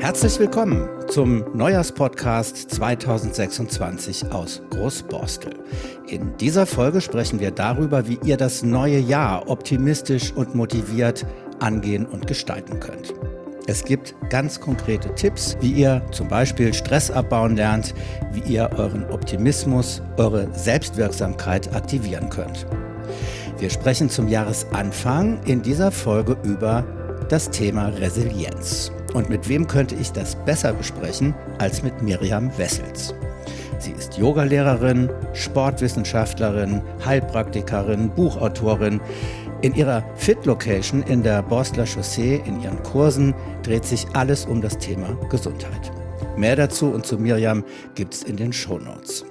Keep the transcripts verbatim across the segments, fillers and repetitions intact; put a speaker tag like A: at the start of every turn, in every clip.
A: Herzlich willkommen zum Neujahrspodcast zweitausendsechsundzwanzig aus Großborstel. In dieser Folge sprechen wir darüber, wie ihr das neue Jahr optimistisch und motiviert angehen und gestalten könnt. Es gibt ganz konkrete Tipps, wie ihr zum Beispiel Stress abbauen lernt, wie ihr euren Optimismus, eure Selbstwirksamkeit aktivieren könnt. Wir sprechen zum Jahresanfang in dieser Folge über das Thema Resilienz. Und mit wem könnte ich das besser besprechen als mit Miriam Wessels? Sie ist Yogalehrerin, Sportwissenschaftlerin, Heilpraktikerin, Buchautorin. In ihrer Fit-Location in der Borstler Chaussee, in ihren Kursen, dreht sich alles um das Thema Gesundheit. Mehr dazu und zu Miriam gibt's in den Shownotes.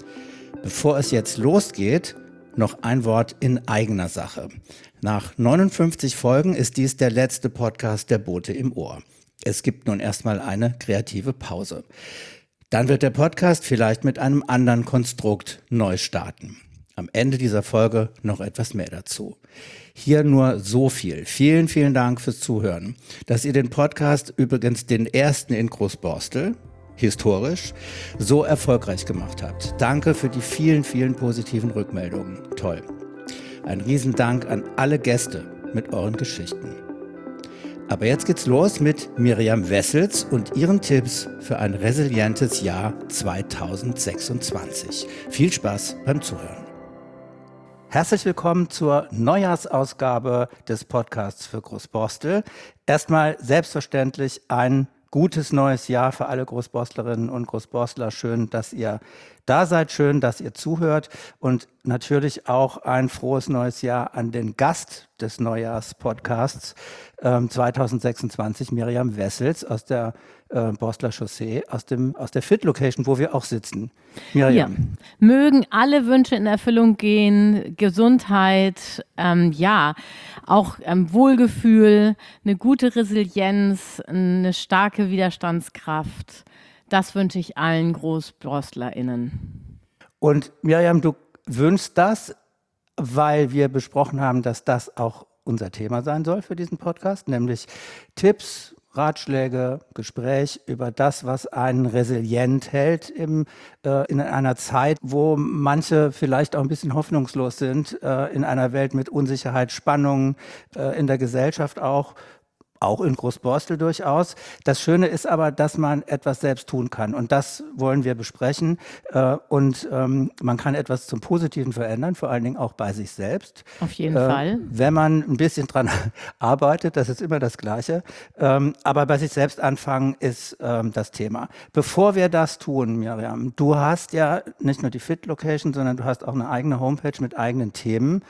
A: Bevor es jetzt losgeht, noch ein Wort in eigener Sache. Nach neunundfünfzig Folgen ist dies der letzte Podcast der Bote im Ohr. Es gibt nun erstmal eine kreative Pause. Dann wird der Podcast vielleicht mit einem anderen Konstrukt neu starten. Am Ende dieser Folge noch etwas mehr dazu. Hier nur so viel. Vielen, vielen Dank fürs Zuhören. Dass ihr den Podcast, übrigens den ersten in Großborstel, historisch, so erfolgreich gemacht habt. Danke für die vielen, vielen positiven Rückmeldungen. Toll. Ein Riesendank an alle Gäste mit euren Geschichten. Aber jetzt geht's los mit Miriam Wessels und ihren Tipps für ein resilientes Jahr zweitausendsechsundzwanzig. Viel Spaß beim Zuhören. Herzlich willkommen zur Neujahrsausgabe des Podcasts für Großborstel. Erstmal selbstverständlich ein gutes neues Jahr für alle Großborstlerinnen und Großborstler. Schön, dass ihr da seid, schön, dass ihr zuhört und natürlich auch ein frohes neues Jahr an den Gast des Neujahrspodcasts ähm, zweitausendsechsundzwanzig, Miriam Wessels aus der äh, Borstler Chaussee, aus, dem, aus der Fit-Location, wo wir auch sitzen. Miriam.
B: Ja. Mögen alle Wünsche in Erfüllung gehen, Gesundheit, ähm, ja, auch ähm, Wohlgefühl, eine gute Resilienz, eine starke Widerstandskraft. Das wünsche ich allen GroßborstlerInnen.
A: Und Miriam, du wünschst das, weil wir besprochen haben, dass das auch unser Thema sein soll für diesen Podcast, nämlich Tipps, Ratschläge, Gespräch über das, was einen resilient hält im, äh, in einer Zeit, wo manche vielleicht auch ein bisschen hoffnungslos sind, äh, in einer Welt mit Unsicherheit, Spannungen, äh, in der Gesellschaft auch. Auch in Großborstel durchaus. Das Schöne ist aber, dass man etwas selbst tun kann. Und das wollen wir besprechen. Und man kann etwas zum Positiven verändern, vor allen Dingen auch bei sich selbst.
B: Auf jeden äh, Fall.
A: Wenn man ein bisschen dran arbeitet, das ist immer das Gleiche. Aber bei sich selbst anfangen ist das Thema. Bevor wir das tun, Miriam, du hast ja nicht nur die Fit-Location, sondern du hast auch eine eigene Homepage mit eigenen Themen.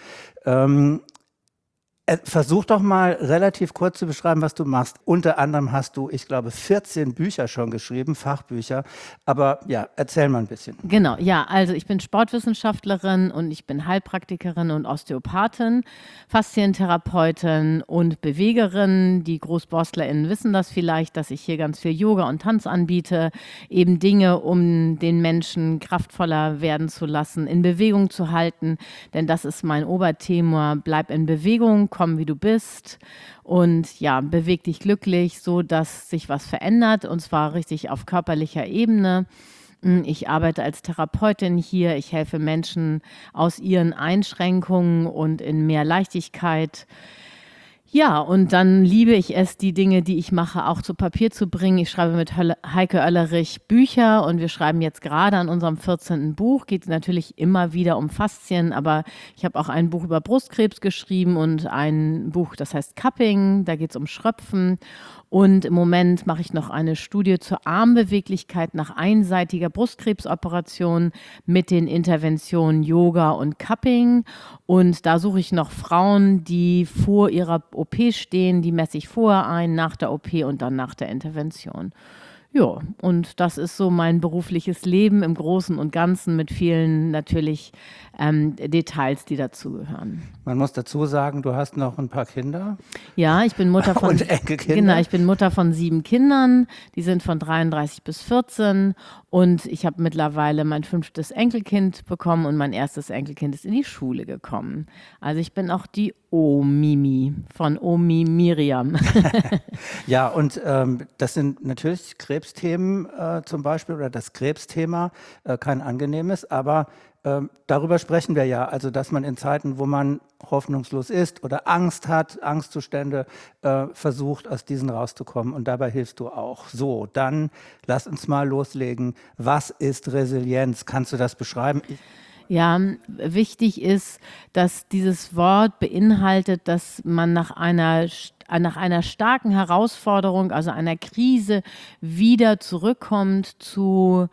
A: Versuch doch mal relativ kurz zu beschreiben, was du machst. Unter anderem hast du, ich glaube, vierzehn Bücher schon geschrieben, Fachbücher. Aber ja, erzähl mal ein bisschen.
B: Genau, ja, also ich bin Sportwissenschaftlerin und ich bin Heilpraktikerin und Osteopathin, Faszientherapeutin und Bewegerin. Die GroßborstlerInnen wissen das vielleicht, dass ich hier ganz viel Yoga und Tanz anbiete. Eben Dinge, um den Menschen kraftvoller werden zu lassen, in Bewegung zu halten. Denn das ist mein Oberthema, bleib in Bewegung. Komm, wie du bist und ja, beweg dich glücklich, so dass sich was verändert und zwar richtig auf körperlicher Ebene. Ich arbeite als Therapeutin hier, ich helfe Menschen aus ihren Einschränkungen und in mehr Leichtigkeit. Ja, und dann liebe ich es, die Dinge, die ich mache, auch zu Papier zu bringen. Ich schreibe mit Heike Oellerich Bücher und wir schreiben jetzt gerade an unserem vierzehnten Buch. Geht natürlich immer wieder um Faszien, aber ich habe auch ein Buch über Brustkrebs geschrieben und ein Buch, das heißt Cupping, da geht es um Schröpfen. Und im Moment mache ich noch eine Studie zur Armbeweglichkeit nach einseitiger Brustkrebsoperation mit den Interventionen Yoga und Cupping. Und da suche ich noch Frauen, die vor ihrer O P stehen, die messe ich vorher ein, nach der O P und dann nach der Intervention. Ja, und das ist so mein berufliches Leben im Großen und Ganzen mit vielen natürlich ähm, Details, die dazugehören.
A: Man muss dazu sagen, du hast noch ein paar Kinder.
B: Ja, ich bin Mutter von
A: und Enkelkinder.
B: Genau, ich bin Mutter von sieben Kindern. Die sind von dreiunddreißig bis vierzehn und ich habe mittlerweile mein fünftes Enkelkind bekommen und mein erstes Enkelkind ist in die Schule gekommen. Also ich bin auch die O Mimi von Omi Miriam.
A: Ja, und ähm, das sind natürlich Krebsthemen äh, zum Beispiel oder das Krebsthema, äh, kein angenehmes, aber ähm, darüber sprechen wir ja, also dass man in Zeiten, wo man hoffnungslos ist oder Angst hat, Angstzustände, äh, versucht, aus diesen rauszukommen und dabei hilfst du auch. So, dann lass uns mal loslegen. Was ist Resilienz? Kannst du das beschreiben? Ich
B: Ja, wichtig ist, dass dieses Wort beinhaltet, dass man nach einer, st- nach einer starken Herausforderung, also einer Krise, wieder zurückkommt zu,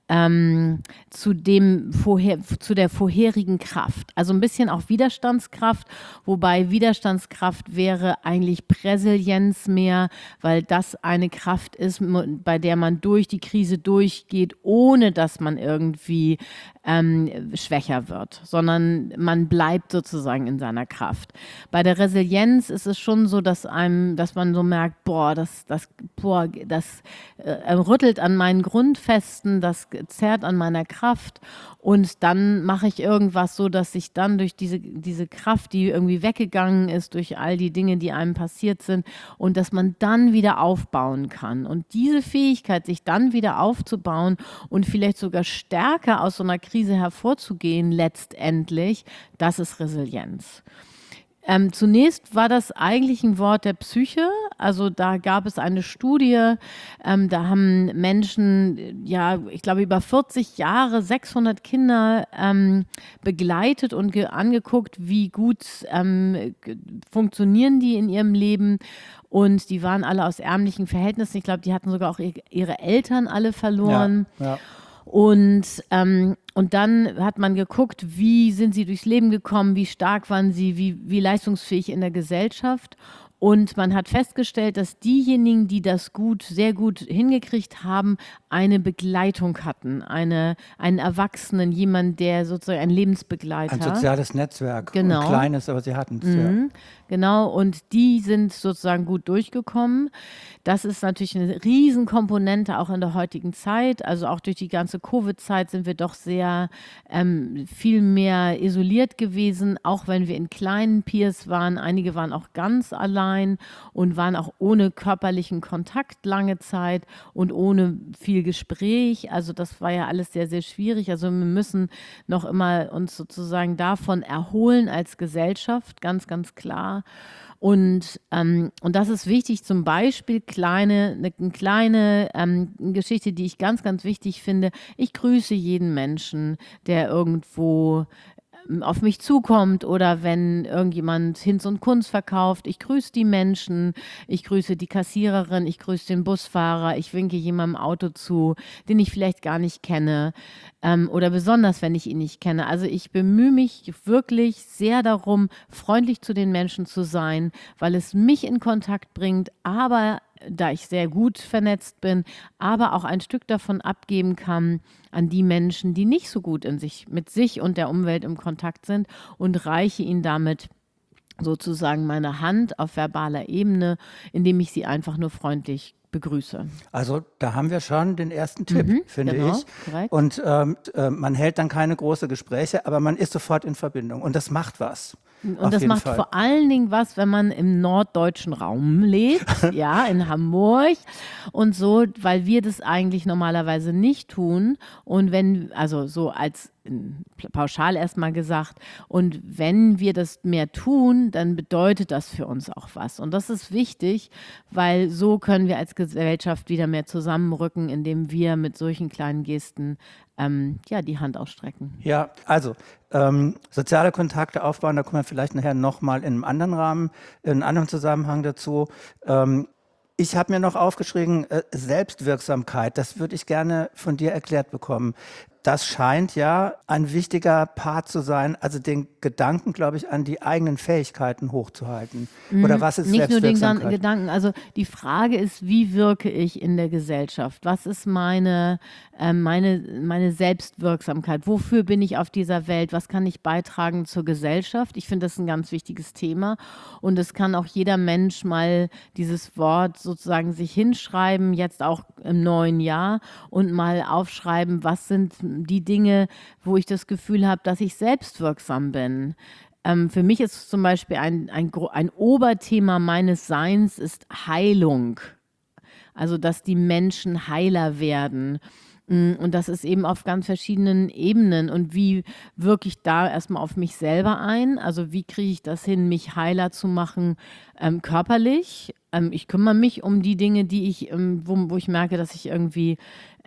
B: ähm, zu dem vorher, zu der vorherigen Kraft. Also ein bisschen auch Widerstandskraft, wobei Widerstandskraft wäre eigentlich Präsilienz mehr, weil das eine Kraft ist, mo- bei der man durch die Krise durchgeht, ohne dass man irgendwie ähm, schwächer wird, sondern man bleibt sozusagen in seiner Kraft. Bei der Resilienz ist es schon so, dass einem, dass man so merkt, boah, das, das, boah, das äh, rüttelt an meinen Grundfesten, das zerrt an meiner Kraft und dann mache ich irgendwas so, dass ich dann durch diese, diese Kraft, die irgendwie weggegangen ist, durch all die Dinge, die einem passiert sind und dass man dann wieder aufbauen kann. Und diese Fähigkeit, sich dann wieder aufzubauen und vielleicht sogar stärker aus so einer Krise hervorzugehen, letztendlich, das ist Resilienz. Ähm, zunächst war das eigentlich ein Wort der Psyche. Also da gab es eine Studie, ähm, da haben Menschen, äh, ja, ich glaube über vierzig Jahre, sechshundert Kinder ähm, begleitet und ge- angeguckt, wie gut ähm, g- funktionieren die in ihrem Leben. Und die waren alle aus ärmlichen Verhältnissen. Ich glaube, die hatten sogar auch ihr- ihre Eltern alle
A: Ja,
B: verloren.
A: ja.
B: Und, ähm, und dann hat man geguckt, wie sind sie durchs Leben gekommen, wie stark waren sie, wie, wie leistungsfähig in der Gesellschaft. Und man hat festgestellt, dass diejenigen, die das gut, sehr gut hingekriegt haben, eine Begleitung hatten, eine, einen Erwachsenen, jemand, der sozusagen ein
A: Ein
B: Lebensbegleiter.
A: soziales Netzwerk, ein
B: Genau.
A: kleines, aber sie hatten es, ja.
B: Mhm, genau, und die sind sozusagen gut durchgekommen. Das ist natürlich eine Riesenkomponente auch in der heutigen Zeit. Also auch durch die ganze Covid-Zeit sind wir doch sehr ähm, viel mehr isoliert gewesen, auch wenn wir in kleinen Peers waren. Einige waren auch ganz allein und waren auch ohne körperlichen Kontakt lange Zeit und ohne viel Gespräch. Also das war ja alles sehr, sehr schwierig. Also wir müssen noch immer uns sozusagen davon erholen als Gesellschaft, ganz, ganz klar. Und, ähm, und das ist wichtig, zum Beispiel kleine, eine, eine kleine ähm, Geschichte, die ich ganz, ganz wichtig finde. Ich grüße jeden Menschen, der irgendwo ähm, auf mich zukommt oder wenn irgendjemand Hinz und Kunst verkauft. Ich grüße die Menschen, ich grüße die Kassiererin, ich grüße den Busfahrer, ich winke jemandem im Auto zu, den ich vielleicht gar nicht kenne ähm, oder besonders, wenn ich ihn nicht kenne. Also ich bemühe mich wirklich sehr darum, freundlich zu den Menschen zu sein, weil es mich in Kontakt bringt, aber da ich sehr gut vernetzt bin, aber auch ein Stück davon abgeben kann an die Menschen, die nicht so gut in sich, mit sich und der Umwelt im Kontakt sind und reiche ihnen damit sozusagen meine Hand auf verbaler Ebene, indem ich sie einfach nur freundlich begrüße.
A: Also da haben wir schon den ersten Tipp,
B: Mhm,
A: finde
B: genau,
A: ich.
B: korrekt.
A: Und ähm, äh, man hält dann keine großen Gespräche, aber man ist sofort in Verbindung. Und das macht was.
B: Und
A: Auf
B: das
A: jeden
B: macht
A: Fall.
B: vor allen Dingen was, wenn man im norddeutschen Raum lebt, ja, in Hamburg und so, weil wir das eigentlich normalerweise nicht tun. Und wenn, also so als in, pauschal erstmal gesagt, und wenn wir das mehr tun, dann bedeutet das für uns auch was. Und das ist wichtig, weil so können wir als Gesellschaft wieder mehr zusammenrücken, indem wir mit solchen kleinen Gesten ähm, ja, die Hand ausstrecken.
A: Ja, also ähm, soziale Kontakte aufbauen, da kommen wir vielleicht nachher nochmal in einem anderen Rahmen, in einem anderen Zusammenhang dazu. Ähm, ich habe mir noch aufgeschrieben, äh, Selbstwirksamkeit, das würde ich gerne von dir erklärt bekommen. Das scheint ja ein wichtiger Part zu sein, also den Gedanken, glaube ich, an die eigenen Fähigkeiten hochzuhalten. Oder was ist
B: Nicht nur den Gan-
A: Selbstwirksamkeit?
B: Gedanken, also die Frage ist, wie wirke ich in der Gesellschaft? Was ist meine, äh, meine, meine Selbstwirksamkeit? Wofür bin ich auf dieser Welt? Was kann ich beitragen zur Gesellschaft? Ich finde das ein ganz wichtiges Thema und es kann auch jeder Mensch mal dieses Wort sozusagen sich hinschreiben, jetzt auch im neuen Jahr und mal aufschreiben, was sind die Dinge, wo ich das Gefühl habe, dass ich selbstwirksam bin. ähm, für mich ist zum Beispiel ein, ein, ein Oberthema meines Seins ist Heilung. Also, dass die Menschen heiler werden. Und das ist eben auf ganz verschiedenen Ebenen. Und wie wirke ich da erstmal auf mich selber ein? Also wie kriege ich das hin, mich heiler zu machen, ähm, körperlich? Ähm, ich kümmere mich um die Dinge, die ich, ähm, wo, wo ich merke, dass ich irgendwie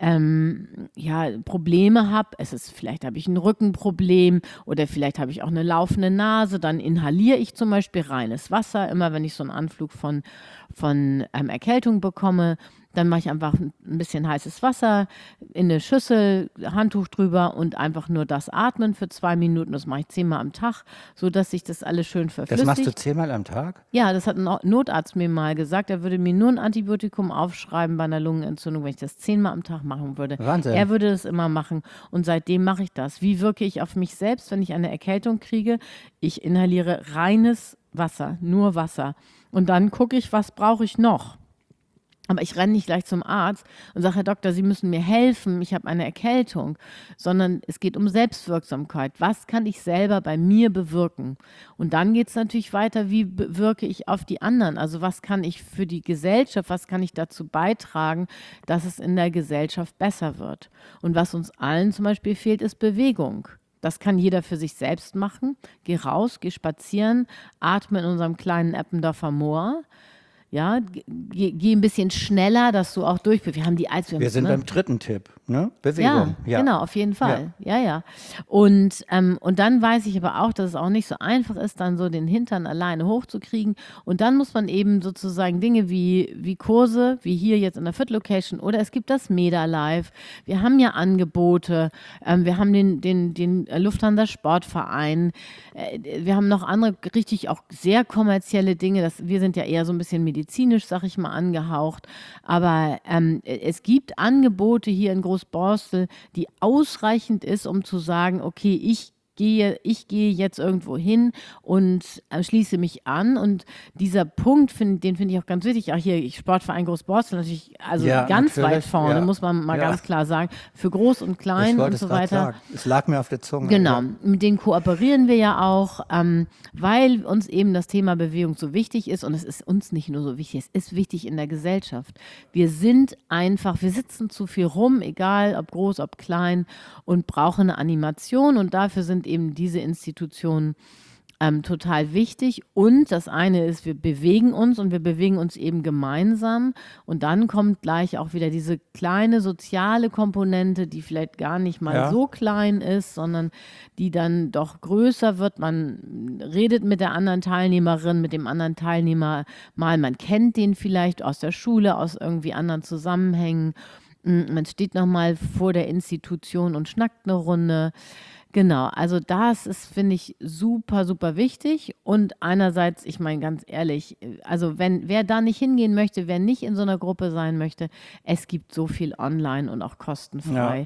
B: ähm, ja, Probleme habe. Es ist, vielleicht habe ich ein Rückenproblem oder vielleicht habe ich auch eine laufende Nase. Dann inhaliere ich zum Beispiel reines Wasser, immer wenn ich so einen Anflug von, von ähm, Erkältung bekomme. Dann mache ich einfach ein bisschen heißes Wasser in eine Schüssel, Handtuch drüber und einfach nur das atmen für zwei Minuten. Das mache ich zehnmal am Tag, sodass sich das alles schön verflüssigt.
A: Das machst du zehnmal am Tag?
B: Ja, das hat ein Notarzt mir mal gesagt. Er würde mir nur ein Antibiotikum aufschreiben bei einer Lungenentzündung, wenn ich das zehnmal am Tag machen würde.
A: Wahnsinn.
B: Er würde das immer machen und seitdem mache ich das. Wie wirke ich auf mich selbst, wenn ich eine Erkältung kriege? Ich inhaliere reines Wasser, nur Wasser. Und dann gucke ich, was brauche ich noch? Aber ich renne nicht gleich zum Arzt und sage, Herr Doktor, Sie müssen mir helfen, ich habe eine Erkältung, sondern es geht um Selbstwirksamkeit. Was kann ich selber bei mir bewirken? Und dann geht es natürlich weiter, wie wirke ich auf die anderen? Also was kann ich für die Gesellschaft, was kann ich dazu beitragen, dass es in der Gesellschaft besser wird? Und was uns allen zum Beispiel fehlt, ist Bewegung. Das kann jeder für sich selbst machen. Geh raus, geh spazieren, atme in unserem kleinen Eppendorfer Moor. Ja, geh, geh ein bisschen schneller, dass du auch durch. Wir haben die Eis.
A: Wir sind ne? beim dritten Tipp, ne? Bewegung.
B: Ja, ja, genau, auf jeden Fall. Ja, ja. ja. Und, ähm, und dann weiß ich aber auch, dass es auch nicht so einfach ist, dann so den Hintern alleine hochzukriegen. Und dann muss man eben sozusagen Dinge wie, wie Kurse, wie hier jetzt in der Fit Location oder es gibt das Meda Live. Wir haben ja Angebote. Ähm, wir haben den, den, den Lufthansa Sportverein. Äh, wir haben noch andere richtig auch sehr kommerzielle Dinge. Das, wir sind ja eher so ein bisschen medizinisch. medizinisch, sag ich mal, angehaucht. Aber ähm, es gibt Angebote hier in Großborstel, die ausreichend ist, um zu sagen, okay, ich gehe, ich gehe jetzt irgendwo hin und äh, schließe mich an. Und dieser Punkt, find, den finde ich auch ganz wichtig. Auch hier, Sportverein Großborstel natürlich, also
A: ja,
B: ganz weit vorne,
A: ja.
B: muss man mal
A: ja.
B: ganz klar sagen. Für groß und klein und so weiter.
A: Sagen. Es lag mir auf der Zunge.
B: Genau,
A: ja.
B: mit denen kooperieren wir ja auch, ähm, weil uns eben das Thema Bewegung so wichtig ist. Und es ist uns nicht nur so wichtig, es ist wichtig in der Gesellschaft. Wir sind einfach, wir sitzen zu viel rum, egal ob groß, ob klein, und brauchen eine Animation. Und dafür sind eben diese Institutionen ähm, total wichtig. Und das eine ist, wir bewegen uns und wir bewegen uns eben gemeinsam. Und dann kommt gleich auch wieder diese kleine soziale Komponente, die vielleicht gar nicht mal
A: ja.
B: so klein ist, sondern die dann doch größer wird. Man redet mit der anderen Teilnehmerin, mit dem anderen Teilnehmer mal. Man kennt den vielleicht aus der Schule, aus irgendwie anderen Zusammenhängen. Man steht nochmal vor der Institution und schnackt eine Runde. Genau, also das ist, finde ich, super, super wichtig. Und einerseits, ich meine ganz ehrlich, also wenn wer da nicht hingehen möchte, wer nicht in so einer Gruppe sein möchte, es gibt so viel online und auch kostenfrei. Ja.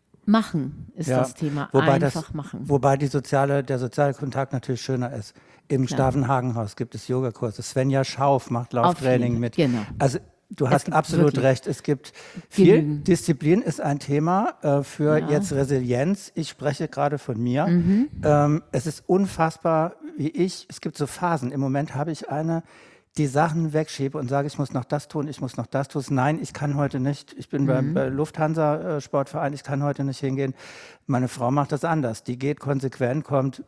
B: Machen ist ja. das Thema,
A: wobei
B: einfach
A: das,
B: machen.
A: Wobei die soziale, der soziale Kontakt natürlich schöner ist. Im Klar. Stavenhagenhaus gibt es Yogakurse. Svenja Schauf macht Lauftraining mit.
B: Genau.
A: Also du hast absolut recht. Es gibt viel. Genügend. Disziplin ist ein Thema äh, für ja. jetzt Resilienz. Ich spreche gerade von mir. Mhm. Ähm, es ist unfassbar, wie ich, es gibt so Phasen. Im Moment habe ich eine, die Sachen wegschiebe und sage, ich muss noch das tun, ich muss noch das tun. Nein, ich kann heute nicht. Ich bin mhm. bei, bei Lufthansa äh, Sportverein, ich kann heute nicht hingehen. Meine Frau macht das anders. Die geht konsequent, kommt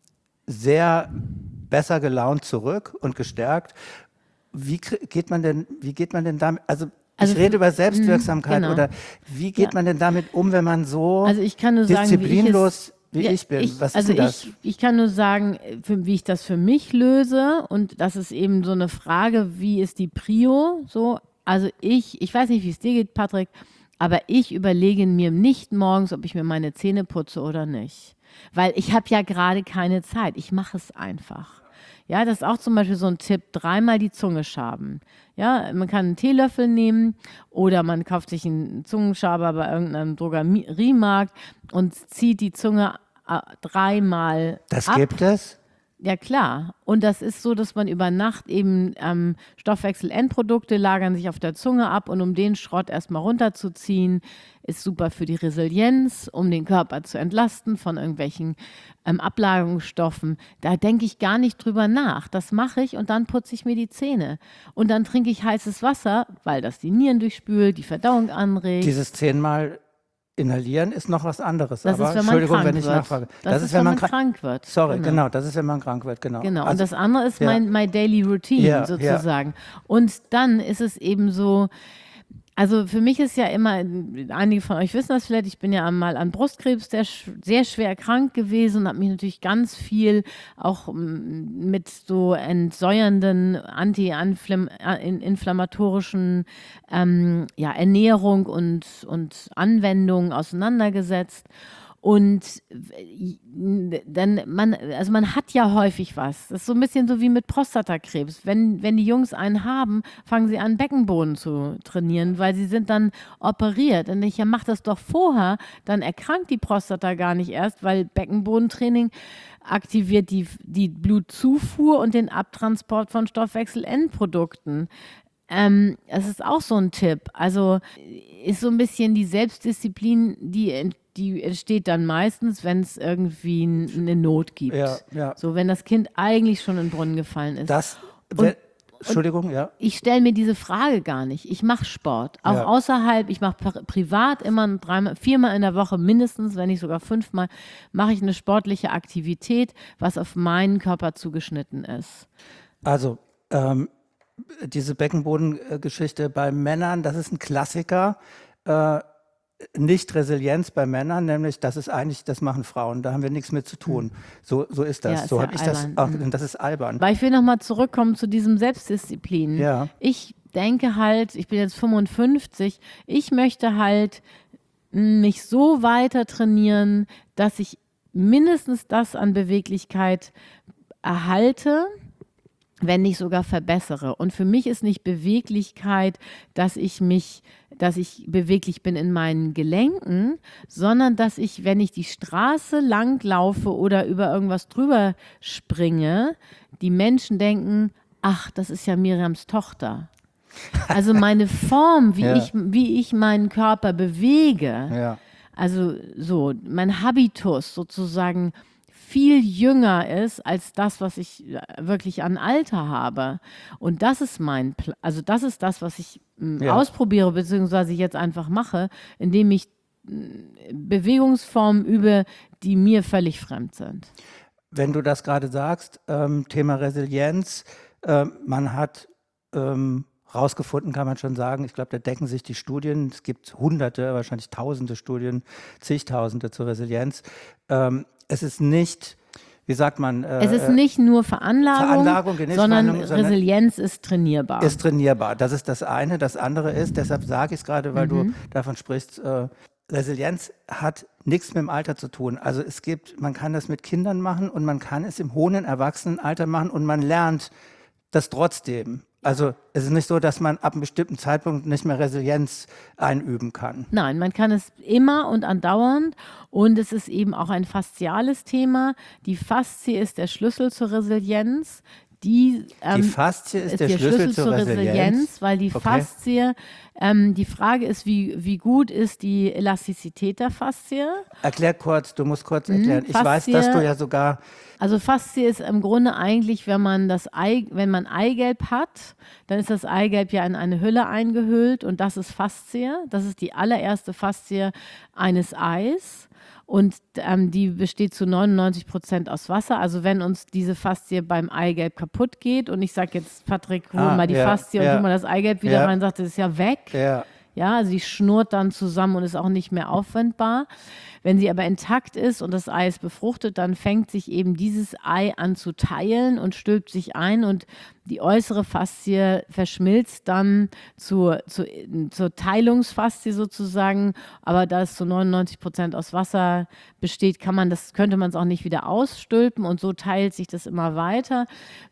A: sehr besser gelaunt zurück und gestärkt. Wie geht man denn, wie geht man denn damit, also, also ich rede über Selbstwirksamkeit, genau. oder wie geht ja. man denn damit um, wenn man so
B: also ich kann nur
A: disziplinlos
B: sagen,
A: wie ich, ja, ich bin?
B: Ich,
A: Was
B: also
A: ist denn das?
B: Ich, ich kann nur sagen, für, wie ich das für mich löse, und das ist eben so eine Frage, wie ist die Prio, so, also ich, ich weiß nicht, wie es dir geht, Patrick, aber ich überlege mir nicht morgens, ob ich mir meine Zähne putze oder nicht, weil ich habe ja gerade keine Zeit, ich mache es einfach. Ja, das ist auch zum Beispiel so ein Tipp, dreimal die Zunge schaben. Ja, man kann einen Teelöffel nehmen oder man kauft sich einen Zungenschaber bei irgendeinem Drogeriemarkt und zieht die Zunge äh, dreimal
A: das
B: ab.
A: Das gibt es?
B: Ja, klar. Und das ist so, dass man über Nacht eben ähm, Stoffwechsel-Endprodukte lagern sich auf der Zunge ab und um den Schrott erstmal runterzuziehen, ist super für die Resilienz, um den Körper zu entlasten von irgendwelchen ähm, Ablagerungsstoffen. Da denke ich gar nicht drüber nach. Das mache ich und dann putze ich mir die Zähne. Und dann trinke ich heißes Wasser, weil das die Nieren durchspült, die Verdauung anregt.
A: Dieses zehnmal inhalieren ist noch was anderes.
B: Das
A: aber
B: ist, wenn man
A: Entschuldigung,
B: krank
A: wenn ich
B: wird.
A: nachfrage.
B: Das, das ist, wenn man krank, krank wird.
A: Sorry, genau. genau, das ist, wenn man krank wird, genau.
B: Genau,
A: also,
B: und das andere ist
A: ja.
B: mein my daily routine
A: ja,
B: sozusagen.
A: Ja.
B: Und dann ist es eben so, also für mich ist ja immer, einige von euch wissen das vielleicht, ich bin ja mal an Brustkrebs sehr, sehr schwer krank gewesen und habe mich natürlich ganz viel auch mit so entsäuernden, anti-inflammatorischen ähm, ja, Ernährung und, und Anwendungen auseinandergesetzt. Und dann, man, also man hat ja häufig was. Das ist so ein bisschen so wie mit Prostatakrebs. Wenn, wenn die Jungs einen haben, fangen sie an, Beckenboden zu trainieren, weil sie sind dann operiert. Und ich ja, mach das doch vorher, dann erkrankt die Prostata gar nicht erst, weil Beckenbodentraining aktiviert die, die Blutzufuhr und den Abtransport von Stoffwechselendprodukten. Ähm, das ist auch so ein Tipp. Also ist so ein bisschen die Selbstdisziplin, die Die entsteht dann meistens, wenn es irgendwie eine Not gibt.
A: Ja, ja.
B: So, wenn das Kind eigentlich schon in den Brunnen gefallen ist.
A: Das,
B: und,
A: Entschuldigung,
B: und
A: ja.
B: Ich stelle mir diese Frage gar nicht. Ich mache Sport, auch
A: ja.
B: außerhalb. Ich mache privat immer dreimal, viermal in der Woche mindestens, wenn nicht sogar fünfmal, mache ich eine sportliche Aktivität, was auf meinen Körper zugeschnitten ist.
A: Also, ähm, diese Beckenbodengeschichte bei Männern, das ist ein Klassiker. Äh, Nicht Resilienz bei Männern, nämlich das ist eigentlich, das machen Frauen, da haben wir nichts mit zu tun. So, so ist das.
B: Ja, ist
A: so
B: ja
A: habe ich das auch,
B: albern.
A: das ist albern.
B: Weil ich will nochmal zurückkommen zu diesem Selbstdisziplin.
A: Ja.
B: Ich denke halt, ich bin jetzt fünfundfünfzig, ich möchte halt mich so weiter trainieren, dass ich mindestens das an Beweglichkeit erhalte, wenn nicht sogar verbessere. Und für mich ist nicht Beweglichkeit, dass ich mich, dass ich beweglich bin in meinen Gelenken, sondern dass ich, wenn ich die Straße lang laufe oder über irgendwas drüber springe, die Menschen denken, ach, das ist ja Miriams Tochter. Also meine Form, wie,
A: ja.
B: ich, wie ich meinen Körper bewege,
A: ja.
B: also so, mein Habitus sozusagen viel jünger ist als das, was ich wirklich an Alter habe. Und das ist mein, Pl- also das ist das, was ich m,
A: Ja.
B: ausprobiere, beziehungsweise jetzt einfach mache, indem ich m, Bewegungsformen übe, die mir völlig fremd sind.
A: Wenn du das gerade sagst, ähm, Thema Resilienz, ähm, man hat ähm, rausgefunden, kann man schon sagen, ich glaube, da decken sich die Studien, es gibt hunderte, wahrscheinlich tausende Studien, zigtausende zur Resilienz. Ähm, es ist nicht, wie sagt man? Äh,
B: Es ist nicht nur Veranlagung,
A: Veranlagung,
B: sondern
A: Genesungshandlung, sondern
B: Resilienz ist trainierbar.
A: ist trainierbar. Das ist das eine. Das andere ist, deshalb sage ich es gerade, weil
B: Mhm.
A: du davon sprichst, äh, Resilienz hat nichts mit dem Alter zu tun. Also es gibt, man kann das mit Kindern machen und man kann es im hohen Erwachsenenalter machen und man lernt das trotzdem. Also es ist nicht so, dass man ab einem bestimmten Zeitpunkt nicht mehr Resilienz einüben kann.
B: Nein, man kann es immer und andauernd und es ist eben auch ein fasziales Thema. Die Faszie ist der Schlüssel zur Resilienz. Die, ähm,
A: Die Faszie ist, ist der, der Schlüssel, Schlüssel zur, zur Resilienz,
B: Resilienz, weil die
A: okay.
B: Faszie, ähm, die Frage ist, wie, wie gut ist die Elastizität der Faszie?
A: Erklär kurz, du musst kurz erklären.
B: Hm,
A: ich weiß, dass du ja sogar...
B: Also Faszie ist im Grunde eigentlich, wenn man das Ei, wenn man Eigelb hat, dann ist das Eigelb ja in eine Hülle eingehüllt und das ist Faszie. Das ist die allererste Faszie eines Eis. Und ähm, die besteht zu neunundneunzig Prozent aus Wasser. Also wenn uns diese Faszie beim Eigelb kaputt geht und ich sage jetzt, Patrick, hol
A: ah,
B: mal die
A: ja,
B: Faszie
A: ja.
B: und tu mal das Eigelb wieder
A: ja.
B: rein, sagt, das ist ja weg.
A: Ja.
B: Ja, also die schnurrt dann zusammen und ist auch nicht mehr aufwendbar. Wenn sie aber intakt ist und das Ei ist befruchtet, dann fängt sich eben dieses Ei an zu teilen und stülpt sich ein und die äußere Faszie verschmilzt dann zur, zur, zur Teilungsfaszie sozusagen, aber da es zu neunundneunzig Prozent aus Wasser besteht, kann man das, könnte man es auch nicht wieder ausstülpen und so teilt sich das immer weiter.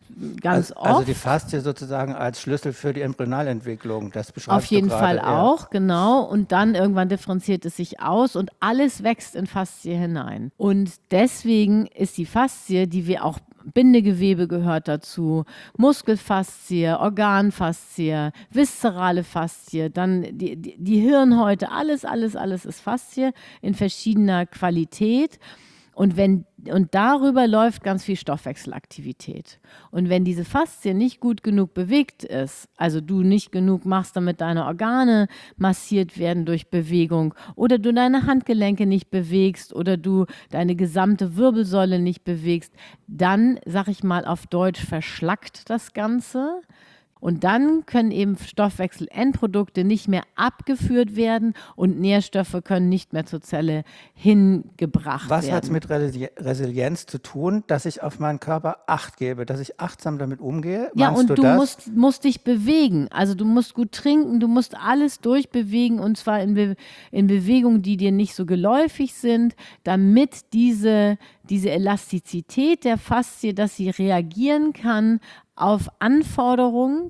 B: Ganz
A: also,
B: oft.
A: Also die Faszie sozusagen als Schlüssel für die Embryonalentwicklung, das beschreibst
B: Auf jeden
A: du gerade,
B: Fall
A: ja.
B: auch, genau. Und dann irgendwann differenziert es sich aus und alles wächst in Faszie hinein. Und deswegen ist die Faszie, die wir auch Bindegewebe gehört dazu, Muskelfaszie, Organfaszie, viszerale Faszie, dann die, die, die Hirnhäute, alles, alles, alles ist Faszie in verschiedener Qualität. Und, wenn, und darüber läuft ganz viel Stoffwechselaktivität. Und wenn diese Faszie nicht gut genug bewegt ist, also du nicht genug machst, damit deine Organe massiert werden durch Bewegung oder du deine Handgelenke nicht bewegst oder du deine gesamte Wirbelsäule nicht bewegst, dann, sag ich mal auf Deutsch, verschlackt das Ganze. Und dann können eben Stoffwechselendprodukte nicht mehr abgeführt werden und Nährstoffe können nicht mehr zur Zelle hingebracht
A: Was
B: werden.
A: Was hat es mit Resili- Resilienz zu tun, dass ich auf meinen Körper Acht gebe, dass ich achtsam damit umgehe?
B: Ja,
A: Meinst
B: und
A: du,
B: du
A: das?
B: musst, musst dich bewegen. Also du musst gut trinken, du musst alles durchbewegen und zwar in, Be- in Bewegungen, die dir nicht so geläufig sind, damit diese, diese Elastizität der Faszie, dass sie reagieren kann auf Anforderung,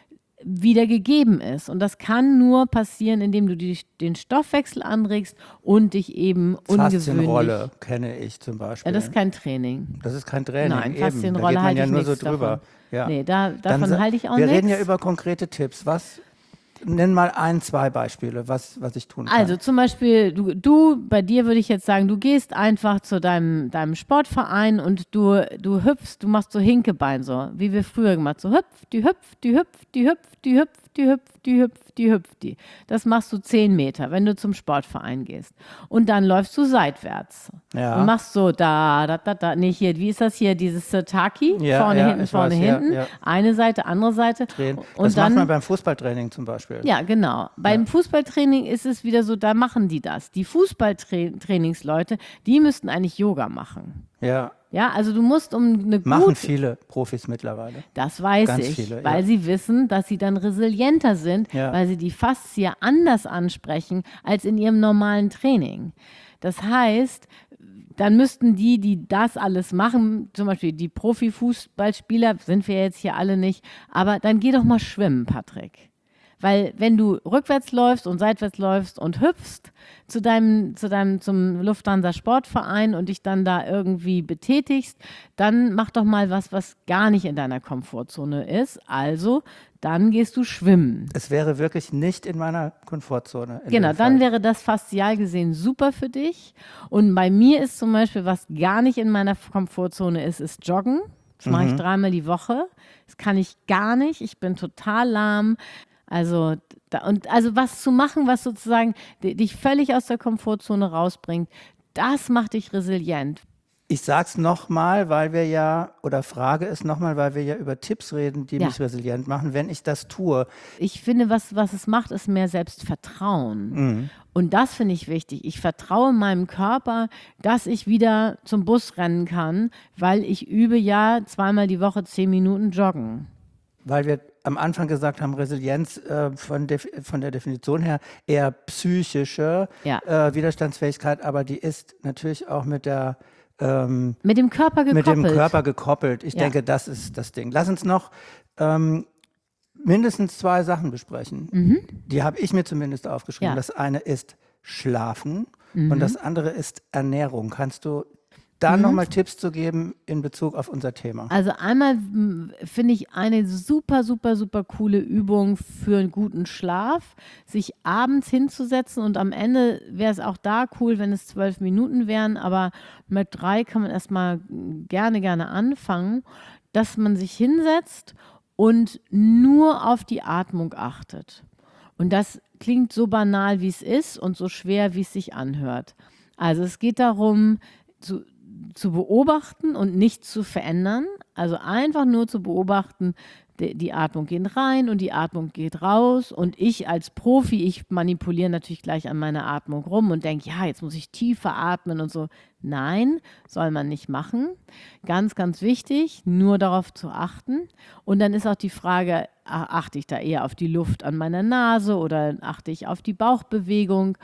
B: wieder gegeben ist. Und das kann nur passieren, indem du die, den Stoffwechsel anregst und dich eben ungewöhnlich...
A: Faszienrolle kenne ich zum Beispiel.
B: Ja, das ist kein Training.
A: Das ist kein Training.
B: Nein,
A: eben. Da
B: Faszienrolle
A: geht man
B: halte
A: ja
B: ich
A: nur so
B: nichts
A: drüber.
B: davon.
A: Ja.
B: Nee, da,
A: Dann
B: davon
A: sa-
B: halte ich auch
A: Wir
B: nichts.
A: reden ja über konkrete Tipps. Was, nenn mal ein, zwei Beispiele, was, was ich tun kann.
B: Also zum Beispiel, du, du, bei dir würde ich jetzt sagen, du gehst einfach zu deinem, deinem Sportverein und du, du hüpfst, du machst so Hinkebein, so wie wir früher gemacht, so hüpf, die hüpf, die hüpf, die hüpf, die hüpf, die hüpf, die hüpf, die hüpf, die. Das machst du zehn Meter, wenn du zum Sportverein gehst. Und dann läufst du seitwärts.
A: Ja.
B: Und machst so da, da, da, da, nee, hier, wie ist das hier, dieses Sirtaki?
A: Ja,
B: vorne,
A: ja,
B: hinten,
A: ich
B: vorne,
A: weiß, ja,
B: hinten.
A: ja.
B: Eine Seite, andere Seite.
A: Drehen.
B: Und
A: das
B: dann,
A: macht man beim Fußballtraining zum Beispiel.
B: ja, genau. Beim
A: Ja.
B: Fußballtraining ist es wieder so, da machen die das. Die Fußballtrainingsleute, die müssten eigentlich Yoga machen.
A: Ja,
B: Ja, also du musst um eine
A: machen
B: gute,
A: viele Profis mittlerweile.
B: das weiß
A: Ganz
B: ich,
A: viele,
B: weil
A: ja.
B: sie wissen, dass sie dann resilienter sind,
A: Ja.
B: weil sie die Faszie anders ansprechen als in ihrem normalen Training. Das heißt, dann müssten die, die das alles machen, zum Beispiel die Profifußballspieler, sind wir jetzt hier alle nicht, aber dann geh doch mal schwimmen, Patrick. Weil wenn du rückwärts läufst und seitwärts läufst und hüpfst zu deinem, zu deinem, zum Lufthansa Sportverein und dich dann da irgendwie betätigst, dann mach doch mal was, was gar nicht in deiner Komfortzone ist. Also, dann gehst du schwimmen.
A: Es wäre wirklich nicht in meiner Komfortzone. in
B: Genau,
A: dem
B: dann
A: Fall.
B: wäre das faszial gesehen super für dich. Und bei mir ist zum Beispiel, was gar nicht in meiner Komfortzone ist, ist Joggen. Das mache ich dreimal die Woche. Das kann ich gar nicht. Ich bin total lahm. Also, da, und also was zu machen, was sozusagen di- dich völlig aus der Komfortzone rausbringt, das macht dich resilient.
A: Ich sag's nochmal, weil wir ja, oder frage es nochmal, weil wir ja über Tipps reden, die
B: Ja.
A: mich resilient machen. Wenn ich das tue,
B: Ich finde, was, was es macht, ist mehr Selbstvertrauen. Und das finde ich wichtig. Ich vertraue meinem Körper, dass ich wieder zum Bus rennen kann, weil ich übe ja zweimal die Woche zehn Minuten joggen.
A: weil wir am Anfang gesagt haben, Resilienz äh, von, def- von der Definition her eher psychische
B: Ja.
A: äh, Widerstandsfähigkeit, aber die ist natürlich auch mit der ähm,
B: Mit dem Körper
A: mit
B: gekoppelt.
A: dem Körper gekoppelt. Ich
B: Ja.
A: denke, das ist das Ding. Lass uns noch ähm, mindestens zwei Sachen besprechen. Die habe ich mir zumindest aufgeschrieben.
B: Ja.
A: Das eine ist Schlafen und das andere ist Ernährung. Kannst du da nochmal Tipps zu geben in Bezug auf unser Thema?
B: Also einmal m, finde ich eine super, super, super coole Übung für einen guten Schlaf, sich abends hinzusetzen und am Ende wäre es auch da cool, wenn es zwölf Minuten wären, aber mit drei kann man erstmal gerne, gerne anfangen, dass man sich hinsetzt und nur auf die Atmung achtet. Und das klingt so banal, wie es ist und so schwer, wie es sich anhört. Also es geht darum, zu, zu beobachten und nichts zu verändern. Also einfach nur zu beobachten, die, die Atmung geht rein und die Atmung geht raus. Und ich als Profi, ich manipuliere natürlich gleich an meiner Atmung rum und denke, ja, jetzt muss ich tiefer atmen und so. Nein, soll man nicht machen. Ganz, ganz wichtig, nur darauf zu achten. Und dann ist auch die Frage, achte ich da eher auf die Luft an meiner Nase oder achte ich auf die Bauchbewegung?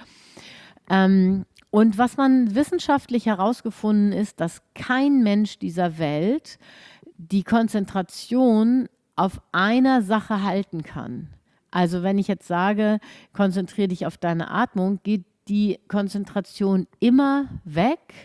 B: Ähm, und was man wissenschaftlich herausgefunden ist, dass kein Mensch dieser Welt die Konzentration auf einer Sache halten kann. Also wenn ich jetzt sage, konzentriere dich auf deine Atmung, geht die Konzentration immer weg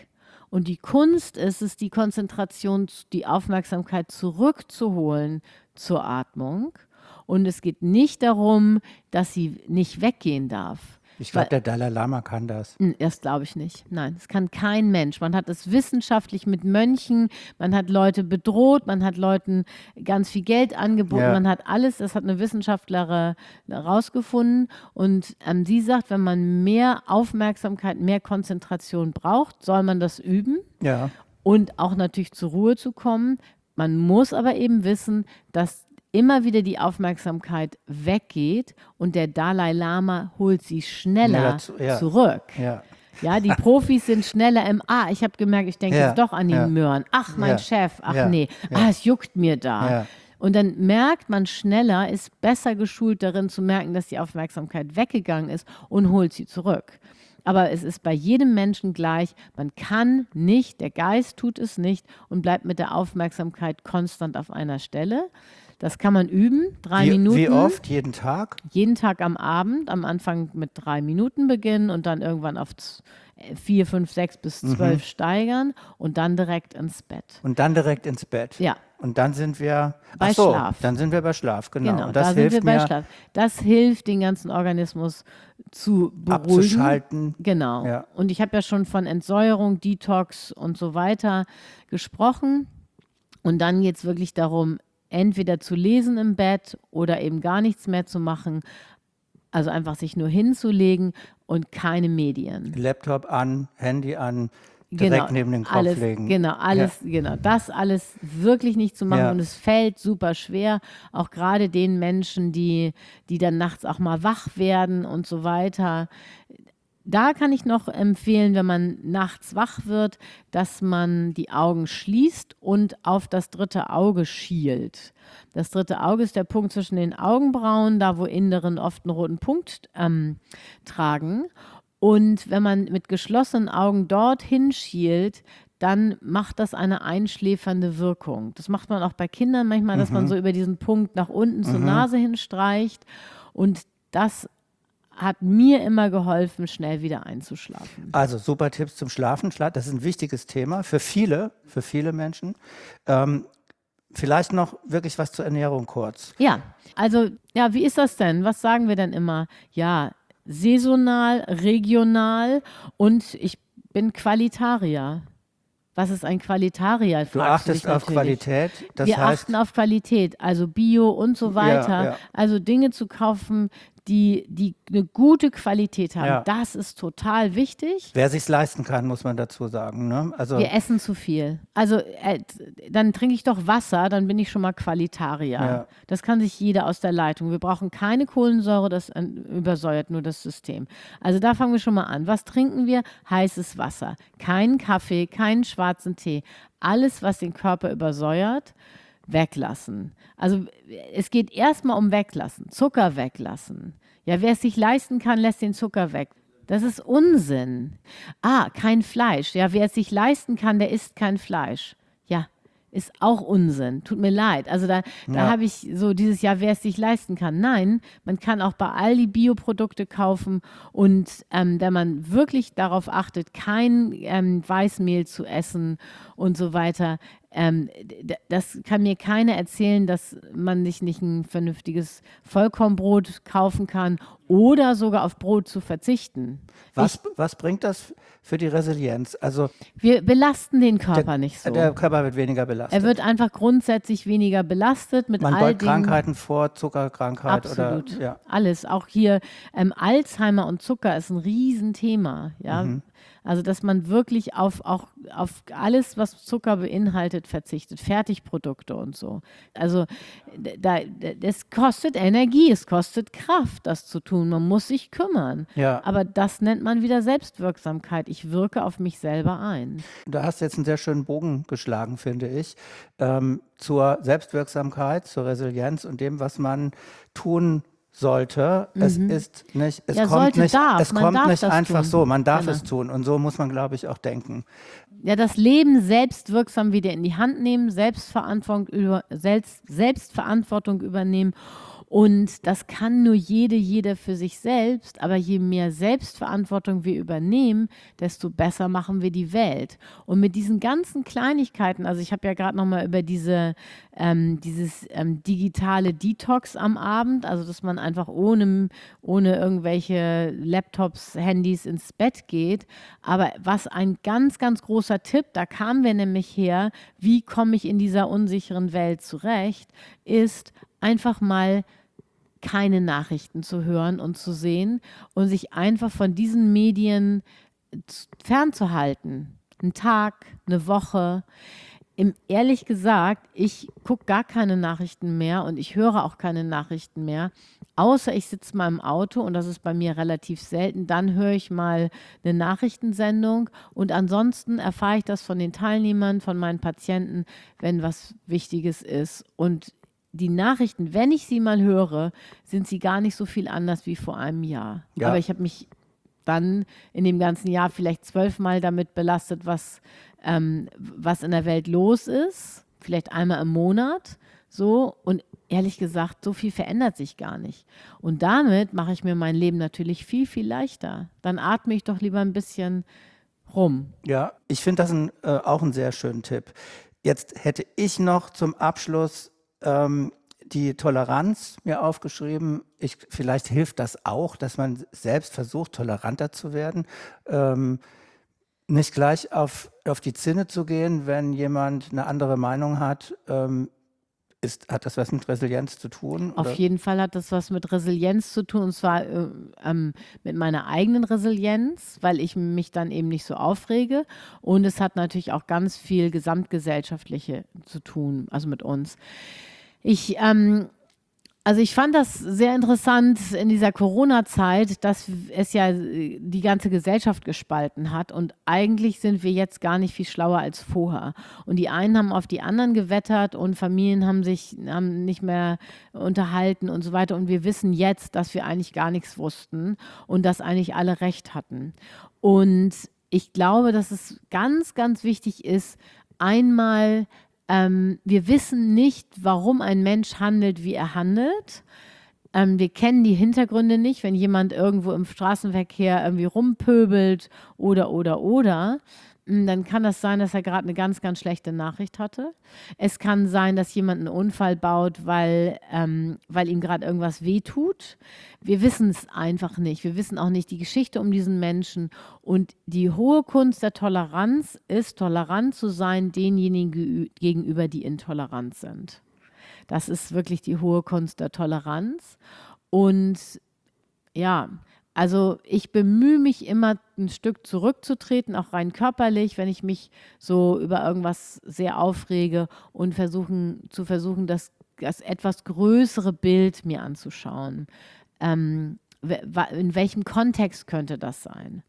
B: Und die Kunst ist es, die Konzentration, die Aufmerksamkeit zurückzuholen zur Atmung. Und es geht nicht darum, dass sie nicht weggehen darf.
A: Ich glaube, der Dalai Lama kann das.
B: Das glaube ich nicht. Nein, das kann kein Mensch. Man hat es wissenschaftlich mit Mönchen, man hat Leute bedroht, man hat Leuten ganz viel Geld angeboten, ja. man hat alles, das hat eine Wissenschaftlerin herausgefunden. Und ähm, sie sagt, wenn man mehr Aufmerksamkeit, mehr Konzentration braucht, soll man das üben.
A: Ja.
B: Und auch natürlich zur Ruhe zu kommen. Man muss aber eben wissen, dass immer wieder die Aufmerksamkeit weggeht und der Dalai Lama holt sie schneller ja, zu, ja. zurück.
A: Ja.
B: ja, die Profis sind schneller im, ah, ich habe gemerkt, ich denke
A: ja.
B: jetzt doch an die
A: ja.
B: Möhren. Ach, mein
A: ja.
B: Chef, ach
A: ja.
B: nee,
A: ja.
B: ah, es juckt mir da.
A: Ja.
B: Und dann merkt man schneller, ist besser geschult darin zu merken, dass die Aufmerksamkeit weggegangen ist und holt sie zurück. Aber es ist bei jedem Menschen gleich, man kann nicht, der Geist tut es nicht und bleibt mit der Aufmerksamkeit konstant auf einer Stelle. Das kann man üben, drei
A: wie,
B: Minuten.
A: Wie oft? Jeden Tag?
B: Jeden Tag am Abend, am Anfang mit drei Minuten beginnen und dann irgendwann auf vier, fünf, sechs bis zwölf mhm. steigern und dann direkt ins Bett.
A: Und dann direkt ins Bett?
B: Ja.
A: Und dann sind wir
B: bei
A: ach so,
B: Schlaf.
A: Dann sind wir bei Schlaf, genau.
B: Genau,
A: und das
B: da
A: hilft
B: sind wir bei
A: mir,
B: Schlaf. Das hilft, den ganzen Organismus zu beruhigen.
A: Abzuschalten.
B: Genau.
A: Ja.
B: Und ich habe ja schon von Entsäuerung, Detox und so weiter gesprochen. Und dann geht es wirklich darum, entweder zu lesen im Bett oder eben gar nichts mehr zu machen. Also einfach sich nur hinzulegen und keine Medien.
A: Laptop an, Handy an, direkt
B: genau,
A: neben den Kopf
B: alles,
A: legen.
B: Genau, alles, ja. genau, das alles wirklich nicht zu machen.
A: Ja.
B: Und es fällt super schwer, auch gerade den Menschen, die, die dann nachts auch mal wach werden und so weiter. Da kann ich noch empfehlen, wenn man nachts wach wird, dass man die Augen schließt und auf das dritte Auge schielt. Das dritte Auge ist der Punkt zwischen den Augenbrauen, da wo Inneren oft einen roten Punkt ähm, tragen. Und wenn man mit geschlossenen Augen dorthin schielt, dann macht das eine einschläfernde Wirkung. Das macht man auch bei Kindern manchmal, dass mhm. man so über diesen Punkt nach unten zur mhm. Nase hinstreicht. Und das hat mir immer geholfen, schnell wieder einzuschlafen.
A: Also super Tipps zum Schlafen. Das ist ein wichtiges Thema für viele, für viele Menschen. Ähm, vielleicht noch wirklich was zur Ernährung kurz.
B: Ja, also ja, wie ist das denn? Was sagen wir denn immer? Ja, saisonal, regional und ich bin Qualitarier. Was ist ein Qualitarier?
A: Du achtest auf Qualität. Das
B: wir
A: heißt,
B: achten auf Qualität, also Bio und so weiter.
A: Ja, ja.
B: Also Dinge zu kaufen, die, die eine gute Qualität haben.
A: Ja.
B: Das ist total wichtig.
A: Wer sich's leisten kann, muss man dazu sagen. Ne? Also
B: wir essen zu viel. Also äh, dann trinke ich doch Wasser, dann bin ich schon mal Qualitarier.
A: Ja.
B: Das kann sich jeder aus der Leitung. Wir brauchen keine Kohlensäure, das äh, übersäuert nur das System. Also da fangen wir schon mal an. Was trinken wir? Heißes Wasser. Keinen Kaffee, keinen schwarzen Tee. Alles, was den Körper übersäuert, weglassen. Also es geht erstmal um weglassen, Zucker weglassen. Ja, wer es sich leisten kann, lässt den Zucker weg. Das ist Unsinn. Ah, kein Fleisch. Ja, wer es sich leisten kann, der isst kein Fleisch. Ja, ist auch Unsinn. Tut mir leid. Also da, da
A: ja.
B: habe ich so dieses Jahr, wer es sich leisten kann. Nein, man kann auch bei Aldi Bioprodukte kaufen und ähm, wenn man wirklich darauf achtet, kein ähm, Weißmehl zu essen und so weiter, ähm, d- das kann mir keiner erzählen, dass man sich nicht ein vernünftiges Vollkornbrot kaufen kann oder sogar auf Brot zu verzichten.
A: Was,
B: Ich,
A: was bringt das für die Resilienz? Also
B: wir belasten den Körper
A: der,
B: nicht so.
A: Der Körper wird weniger belastet.
B: Er wird einfach grundsätzlich weniger belastet mit
A: Man
B: all
A: beugt
B: Dingen.
A: Krankheiten vor, Zuckerkrankheit
B: Absolut.
A: oder ja.
B: Alles. Auch hier ähm, Alzheimer und Zucker ist ein Riesenthema. Ja?
A: Mhm.
B: Also, dass man wirklich auf, auch auf alles, was Zucker beinhaltet, verzichtet. Fertigprodukte und so. Also, da, das kostet Energie, es kostet Kraft, das zu tun. Man muss sich kümmern.
A: Ja.
B: Aber das nennt man wieder Selbstwirksamkeit. Ich wirke auf mich selber ein.
A: Da hast du jetzt einen sehr schönen Bogen geschlagen, finde ich, ähm, zur Selbstwirksamkeit, zur Resilienz und dem, was man tun sollte. Mhm. Es ist nicht, es
B: ja,
A: kommt
B: sollte,
A: nicht,
B: darf.
A: es
B: Man
A: kommt
B: darf
A: nicht
B: das
A: einfach
B: tun.
A: so. Man darf
B: Genau.
A: es tun und so muss man, glaube ich, auch denken.
B: Ja, das Leben selbstwirksam wieder in die Hand nehmen, Selbstverantwortung, über, Selbst, Selbstverantwortung übernehmen Und das kann nur jede, jeder für sich selbst. Aber je mehr Selbstverantwortung wir übernehmen, desto besser machen wir die Welt. Und mit diesen ganzen Kleinigkeiten, also ich habe ja gerade noch mal über diese, ähm, dieses ähm, digitale Detox am Abend, also dass man einfach ohne, ohne irgendwelche Laptops, Handys ins Bett geht. Aber was ein ganz, ganz großer Tipp, da kamen wir nämlich her, wie komme ich in dieser unsicheren Welt zurecht, ist einfach mal keine Nachrichten zu hören und zu sehen und sich einfach von diesen Medien z- fernzuhalten. Einen Tag, eine Woche. Im, ehrlich gesagt, ich gucke gar keine Nachrichten mehr und ich höre auch keine Nachrichten mehr, außer ich sitze mal im Auto und das ist bei mir relativ selten. Dann höre ich mal eine Nachrichtensendung und ansonsten erfahre ich das von den Teilnehmern, von meinen Patienten, wenn was Wichtiges ist. Und die Nachrichten, wenn ich sie mal höre, sind sie gar nicht so viel anders wie vor einem Jahr.
A: Ja.
B: Aber ich habe mich dann in dem ganzen Jahr vielleicht zwölfmal damit belastet, was, ähm, was in der Welt los ist. Vielleicht einmal im Monat. So. Und ehrlich gesagt, so viel verändert sich gar nicht. Und damit mache ich mir mein Leben natürlich viel, viel leichter. Dann atme ich doch lieber ein bisschen rum.
A: Ja, ich finde das ein, äh, auch einen sehr schönen Tipp. Jetzt hätte ich noch zum Abschluss ähm, die Toleranz mir aufgeschrieben. Ich, vielleicht hilft das auch, dass man selbst versucht, toleranter zu werden. Ähm, nicht gleich auf, auf die Zinne zu gehen, wenn jemand eine andere Meinung hat. Ähm, ist, hat das was mit Resilienz zu tun?
B: Auf
A: Oder?
B: jeden Fall hat das was mit Resilienz zu tun, und zwar äh, ähm, mit meiner eigenen Resilienz, weil ich mich dann eben nicht so aufrege. Und es hat natürlich auch ganz viel gesamtgesellschaftliche zu tun, also mit uns. Ich, ähm, also ich fand das sehr interessant in dieser Corona-Zeit, dass es ja äh, die ganze Gesellschaft gespalten hat und eigentlich sind wir jetzt gar nicht viel schlauer als vorher. Und die einen haben auf die anderen gewettert und Familien haben sich haben nicht mehr unterhalten und so weiter. Und wir wissen jetzt, dass wir eigentlich gar nichts wussten und dass eigentlich alle recht hatten. Und ich glaube, dass es ganz, ganz wichtig ist, einmal ähm, wir wissen nicht, warum ein Mensch handelt, wie er handelt. Ähm, wir kennen die Hintergründe nicht, wenn jemand irgendwo im Straßenverkehr irgendwie rumpöbelt oder, oder, oder. m, Dann kann das sein, dass er gerade eine ganz, ganz schlechte Nachricht hatte. Es kann sein, dass jemand einen Unfall baut, weil, ähm, weil ihm gerade irgendwas wehtut. Wir wissen es einfach nicht. Wir wissen auch nicht die Geschichte um diesen Menschen. Und die hohe Kunst der Toleranz ist, tolerant zu sein denjenigen ge- gegenüber, die intolerant sind. Das ist wirklich die hohe Kunst der Toleranz. Und ja, also ich bemühe mich immer ein Stück zurückzutreten, auch rein körperlich, wenn ich mich so über irgendwas sehr aufrege und versuchen, zu versuchen, das, das etwas größere Bild mir anzuschauen. Ähm, we- wa- in welchem Kontext könnte das sein?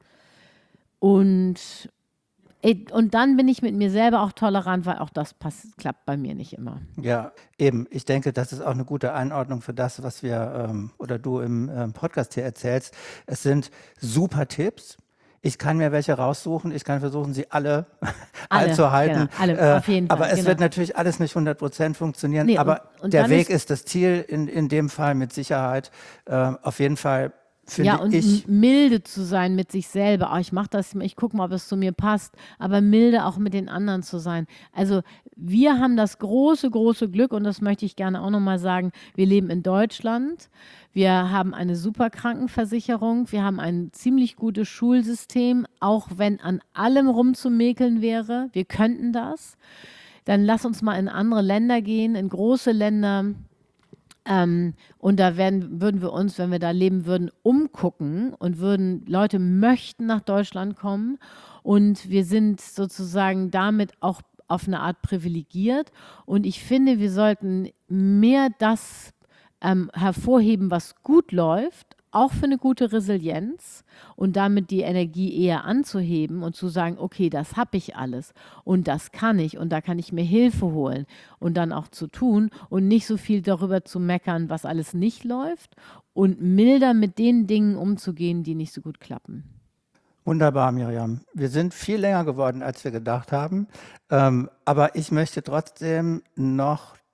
B: Und, eh, und dann bin ich mit mir selber auch tolerant, weil auch das pass, klappt bei mir nicht immer.
A: Ja, eben. Ich denke, das ist auch eine gute Einordnung für das, was wir ähm, oder du im ähm, Podcast hier erzählst. Es sind super Tipps. Ich kann mir welche raussuchen. Ich kann versuchen, sie alle,
B: Alle,
A: einzuhalten.
B: genau, alle,
A: Äh,
B: auf jeden
A: aber
B: Fall,
A: es
B: genau.
A: wird natürlich alles nicht hundert Prozent funktionieren.
B: Nee, und-
A: aber
B: und
A: der
B: dann
A: Weg
B: ist-
A: ist das Ziel, in, in dem Fall mit Sicherheit. Äh, auf jeden Fall finde
B: Ja, und
A: ich.
B: m- milde zu sein mit sich selber. Ah, ich mache das, ich gucke mal, ob es zu mir passt, aber milde auch mit den anderen zu sein. Also wir haben das große, große Glück, und das möchte ich gerne auch nochmal sagen, wir leben in Deutschland, wir haben eine super Krankenversicherung, wir haben ein ziemlich gutes Schulsystem, auch wenn an allem rumzumäkeln wäre, wir könnten das. Dann lass uns mal in andere Länder gehen, in große Länder. Ähm, und da werden, würden wir uns, wenn wir da leben würden, umgucken und würden, Leute möchten nach Deutschland kommen und wir sind sozusagen damit auch auf eine Art privilegiert. Und ich finde, wir sollten mehr das ähm, hervorheben, was gut läuft, auch für eine gute Resilienz und damit die Energie eher anzuheben und zu sagen, okay, das habe ich alles und das kann ich und da kann ich mir Hilfe holen und dann auch zu tun und nicht so viel darüber zu meckern, was alles nicht läuft und milder mit den Dingen umzugehen, die nicht so gut klappen.
A: Wunderbar, Miriam. Wir sind viel länger geworden, als wir gedacht haben. Ähm, aber ich möchte trotzdem noch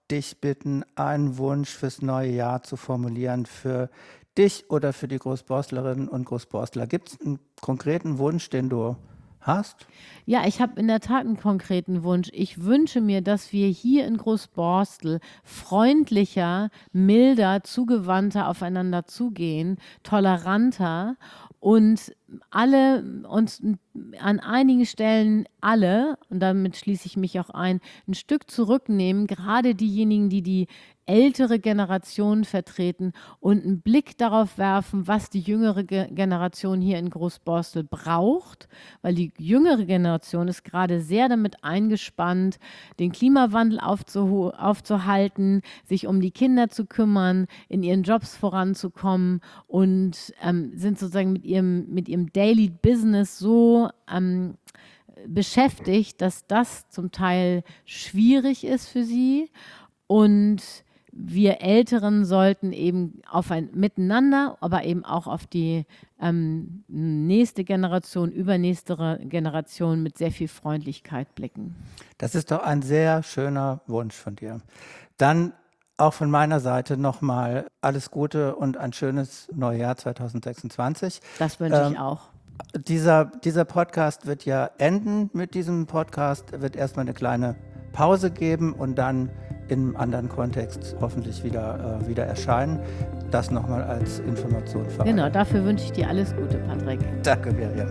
A: dich bitten, einen Wunsch fürs neue Jahr zu formulieren für dich oder für die Großborstlerinnen und Großborstler. Gibt es einen konkreten Wunsch, den du hast?
B: Ja, ich habe in der Tat einen konkreten Wunsch. Ich wünsche mir, dass wir hier in Großborstel freundlicher, milder, zugewandter aufeinander zugehen, toleranter und alle uns an einigen Stellen alle, und damit schließe ich mich auch ein, ein Stück zurücknehmen, gerade diejenigen, die die ältere Generation vertreten und einen Blick darauf werfen, was die jüngere Ge- Generation hier in Großborstel braucht, weil die jüngere Generation ist gerade sehr damit eingespannt, den Klimawandel aufzuho- aufzuhalten, sich um die Kinder zu kümmern, in ihren Jobs voranzukommen und ähm, sind sozusagen mit ihrem, mit ihrem Daily Business so ähm, beschäftigt, dass das zum Teil schwierig ist für sie. Und wir Älteren sollten eben auf ein Miteinander, aber eben auch auf die ähm, nächste Generation, übernächste Generation mit sehr viel Freundlichkeit blicken.
A: Das ist doch ein sehr schöner Wunsch von dir. Dann auch von meiner Seite nochmal alles Gute und ein schönes Neujahr zwanzig sechsundzwanzig.
B: Das wünsche ich
A: Ähm,
B: auch.
A: Dieser, dieser Podcast wird ja enden. Mit diesem Podcast wird erstmal eine kleine Pause geben und dann in einem anderen Kontext hoffentlich wieder, äh, wieder erscheinen. Das nochmal als Information für
B: Genau,
A: alle.
B: dafür wünsche ich dir alles Gute, Patrick.
A: Danke, Miriam.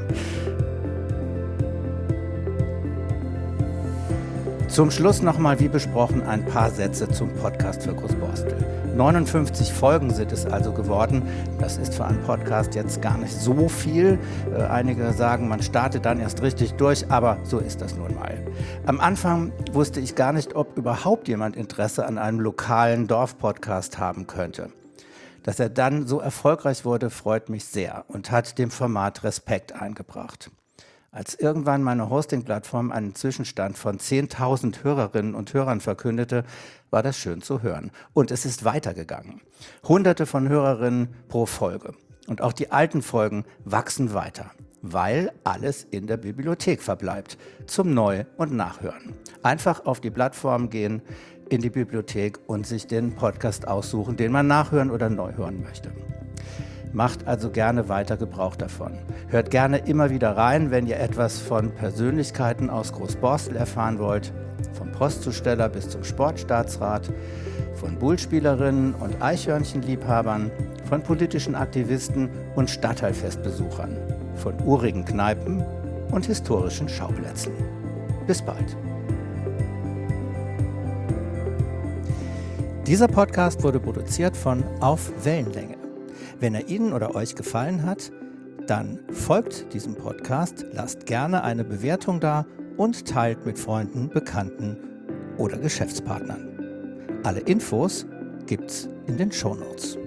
A: Zum Schluss nochmal, wie besprochen, ein paar Sätze zum Podcast für Großborstel. neunundfünfzig Folgen sind es also geworden. Das ist für einen Podcast jetzt gar nicht so viel. Äh, einige sagen, man startet dann erst richtig durch, aber so ist das nun mal. Am Anfang wusste ich gar nicht, ob überhaupt jemand Interesse an einem lokalen Dorfpodcast haben könnte. Dass er dann so erfolgreich wurde, freut mich sehr und hat dem Format Respekt eingebracht. Als irgendwann meine Hosting-Plattform einen Zwischenstand von zehntausend Hörerinnen und Hörern verkündete, war das schön zu hören. Und es ist weitergegangen. Hunderte von Hörerinnen pro Folge. Und auch die alten Folgen wachsen weiter, weil alles in der Bibliothek verbleibt, zum Neu- und Nachhören. Einfach auf die Plattform gehen, in die Bibliothek und sich den Podcast aussuchen, den man nachhören oder neu hören möchte. Macht also gerne weiter Gebrauch davon. Hört gerne immer wieder rein, wenn ihr etwas von Persönlichkeiten aus Großborstel erfahren wollt. Vom Postzusteller bis zum Sportstaatsrat, von Bullspielerinnen und Eichhörnchenliebhabern, von politischen Aktivisten und Stadtteilfestbesuchern, von urigen Kneipen und historischen Schauplätzen. Bis bald. Dieser Podcast wurde produziert von Auf Wellenlänge. Wenn er Ihnen oder euch gefallen hat, dann folgt diesem Podcast, lasst gerne eine Bewertung da und teilt mit Freunden, Bekannten oder Geschäftspartnern. Alle Infos gibt's in den Shownotes.